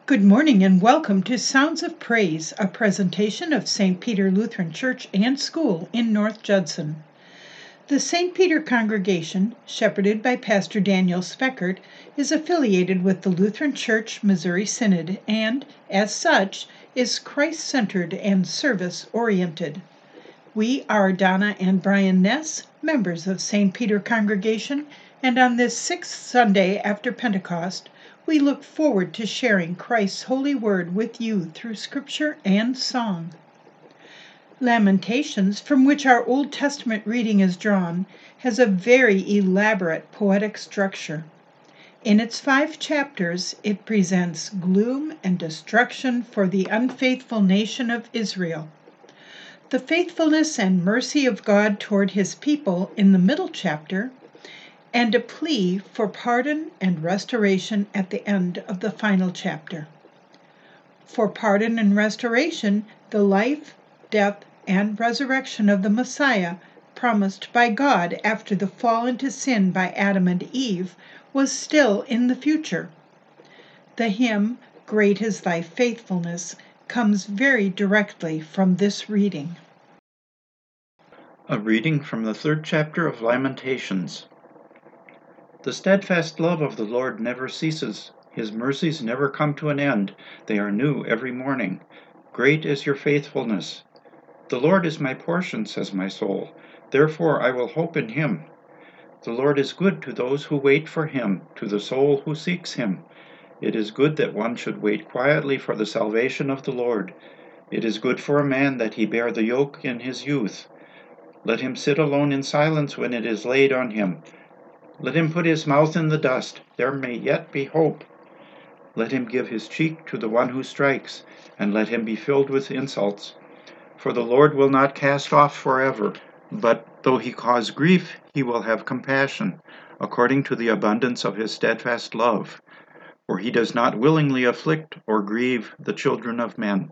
Good morning and welcome to Sounds of Praise, a presentation of St. Peter Lutheran Church and School in North Judson. The St. Peter congregation, shepherded by Pastor Daniel Speckert, is affiliated with the Lutheran Church Missouri Synod and, as such, is Christ-centered and service-oriented. We are Donna and Brian Ness, members of St. Peter congregation, and on this sixth Sunday after Pentecost, we look forward to sharing Christ's holy word with you through scripture and song. Lamentations, from which our Old Testament reading is drawn, has a very elaborate poetic structure. In its 5 chapters, it presents gloom and destruction for the unfaithful nation of Israel. The faithfulness and mercy of God toward his people in the middle chapter, and a plea for pardon and restoration at the end of the final chapter. For pardon and restoration, the life, death, and resurrection of the Messiah, promised by God after the fall into sin by Adam and Eve, was still in the future. The hymn, "Great is Thy Faithfulness," comes very directly from this reading. A reading from the 3rd chapter of Lamentations. The steadfast love of the Lord never ceases. His mercies never come to an end. They are new every morning. Great is your faithfulness. The Lord is my portion, says my soul. Therefore I will hope in him. The Lord is good to those who wait for him, to the soul who seeks him. It is good that one should wait quietly for the salvation of the Lord. It is good for a man that he bear the yoke in his youth. Let him sit alone in silence when it is laid on him. Let him put his mouth in the dust. There may yet be hope. Let him give his cheek to the one who strikes, and let him be filled with insults. For the Lord will not cast off forever, but though he cause grief, he will have compassion, according to the abundance of his steadfast love. For he does not willingly afflict or grieve the children of men.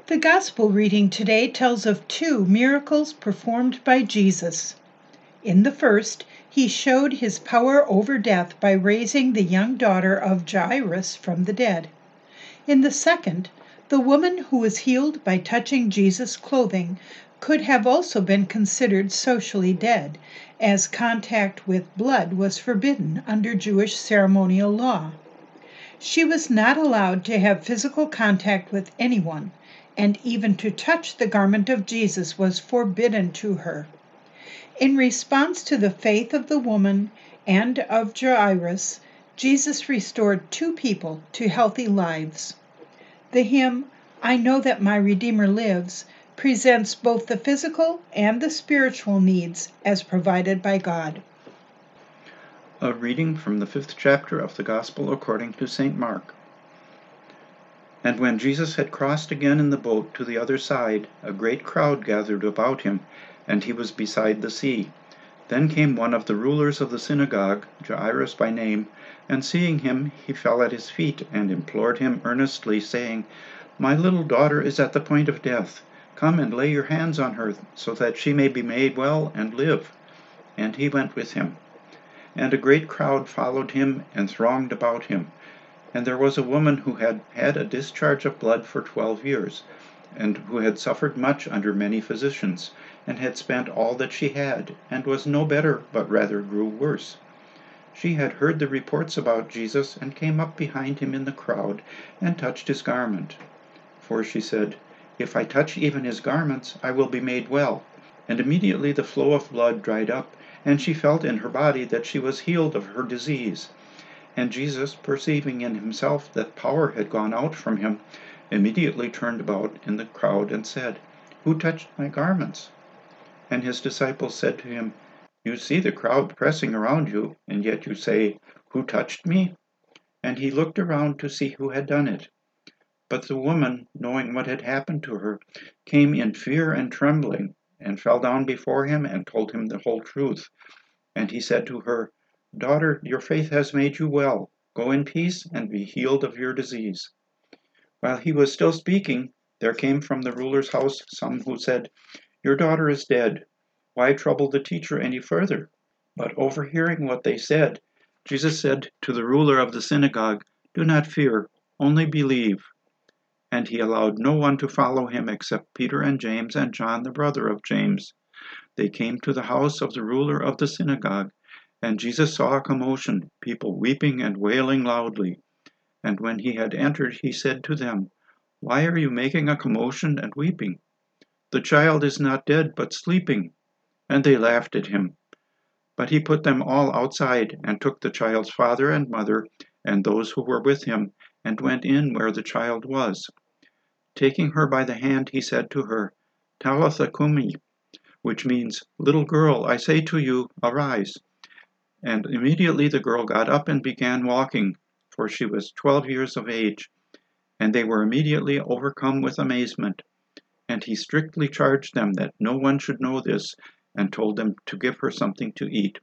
The gospel reading today tells of two miracles performed by Jesus. In the first, he showed his power over death by raising the young daughter of Jairus from the dead. In the second, the woman who was healed by touching Jesus' clothing could have also been considered socially dead, as contact with blood was forbidden under Jewish ceremonial law. She was not allowed to have physical contact with anyone, and even to touch the garment of Jesus was forbidden to her. In response to the faith of the woman and of Jairus, Jesus restored two people to healthy lives. The hymn, "I Know That My Redeemer Lives," presents both the physical and the spiritual needs as provided by God. A reading from the 5th chapter of the Gospel according to St. Mark. And when Jesus had crossed again in the boat to the other side, a great crowd gathered about him, and he was beside the sea. Then came one of the rulers of the synagogue, Jairus by name, and seeing him, he fell at his feet and implored him earnestly, saying, "My little daughter is at the point of death. Come and lay your hands on her, so that she may be made well and live." And he went with him. And a great crowd followed him and thronged about him. And there was a woman who had had a discharge of blood for 12 years, and who had suffered much under many physicians, and had spent all that she had, and was no better, but rather grew worse. She had heard the reports about Jesus, and came up behind him in the crowd, and touched his garment. For she said, "If I touch even his garments, I will be made well." And immediately the flow of blood dried up, and she felt in her body that she was healed of her disease. And Jesus, perceiving in himself that power had gone out from him, immediately turned about in the crowd and said, "Who touched my garments?" And his disciples said to him, "You see the crowd pressing around you, and yet you say, 'Who touched me?'" And he looked around to see who had done it. But the woman, knowing what had happened to her, came in fear and trembling, and fell down before him and told him the whole truth. And he said to her, "Daughter, your faith has made you well. Go in peace and be healed of your disease." While he was still speaking, there came from the ruler's house some who said, "Your daughter is dead. Why trouble the teacher any further?" But overhearing what they said, Jesus said to the ruler of the synagogue, "Do not fear, only believe." And he allowed no one to follow him except Peter and James and John, the brother of James. They came to the house of the ruler of the synagogue, and Jesus saw a commotion, people weeping and wailing loudly. And when he had entered, he said to them, "Why are you making a commotion and weeping? The child is not dead, but sleeping." And they laughed at him. But he put them all outside, and took the child's father and mother, and those who were with him, and went in where the child was. Taking her by the hand, he said to her, "Talitha cumi," which means, "Little girl, I say to you, arise." And immediately the girl got up and began walking, for she was 12 years of age. And they were immediately overcome with amazement. And he strictly charged them that no one should know this, and told them to give her something to eat.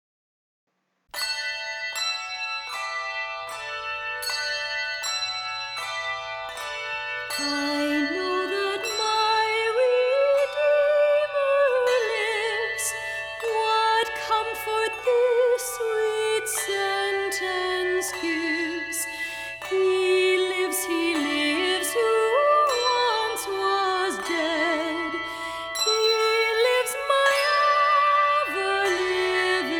I know that my Redeemer lives. What comfort this sweet sentence gives. He lives, who once was dead. He lives, my ever-living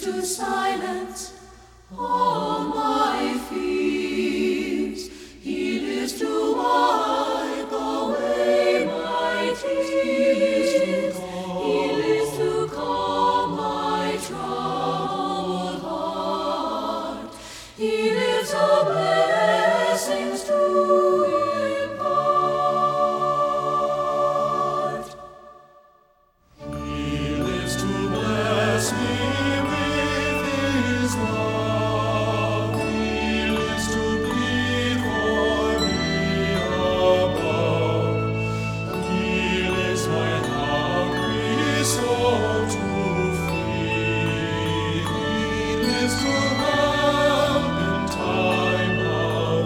to silence all my fears. He lives to wipe away my tears. He lives to calm my troubled heart. He lives all blessings to impart. He lives to bless me with his love. He lives to plead for me above. He lives my hungry soul to feed. He lives to help in time of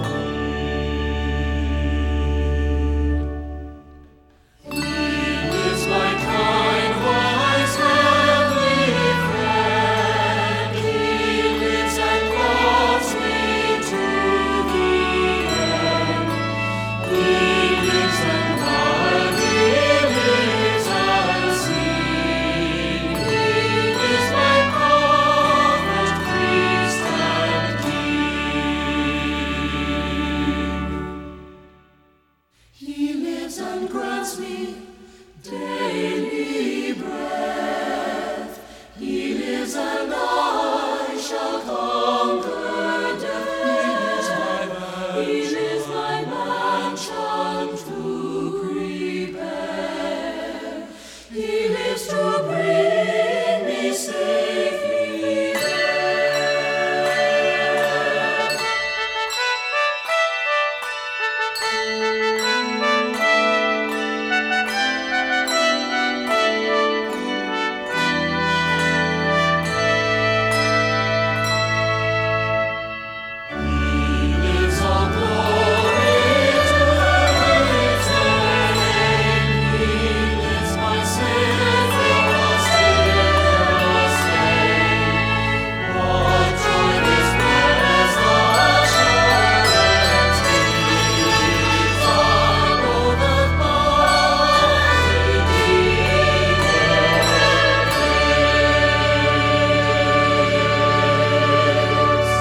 need. He lives my kind, wise, heavenly friend. He lives and loves me to the end. He lives and God, He lives unseen. He is my prophet, priest, and king. He lives and grants me daily breath. He lives and I shall conquer death. He lives my mansion to prepare. He lives to bring me safely there. He lives all glory to His name. He lives my Savior, still the same. What joy this bears, assurance gives. I know that my Redeemer lives.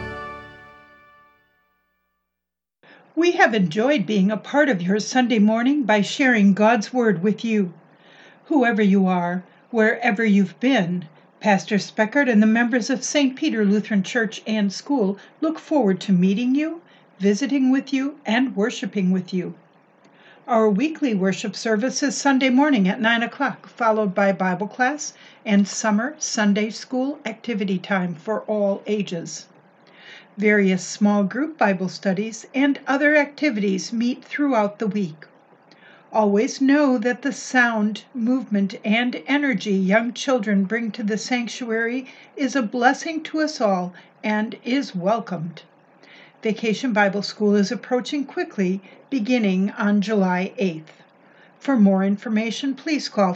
We have enjoyed being a part of your Sunday morning by sharing God's Word with you. Whoever you are, wherever you've been, Pastor Speckert and the members of St. Peter Lutheran Church and School look forward to meeting you, visiting with you, and worshiping with you. Our weekly worship service is Sunday morning at 9 o'clock, followed by Bible class and summer Sunday school activity time for all ages. Various small group Bible studies and other activities meet throughout the week. Always know that the sound, movement, and energy young children bring to the sanctuary is a blessing to us all and is welcomed. Vacation Bible School is approaching quickly, beginning on July 8th. For more information, please call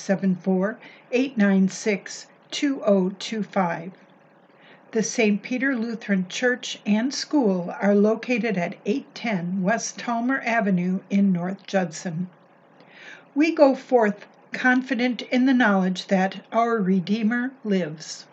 574-896-2025. The St. Peter Lutheran Church and School are located at 810 West Talmer Avenue in North Judson. We go forth confident in the knowledge that our Redeemer lives.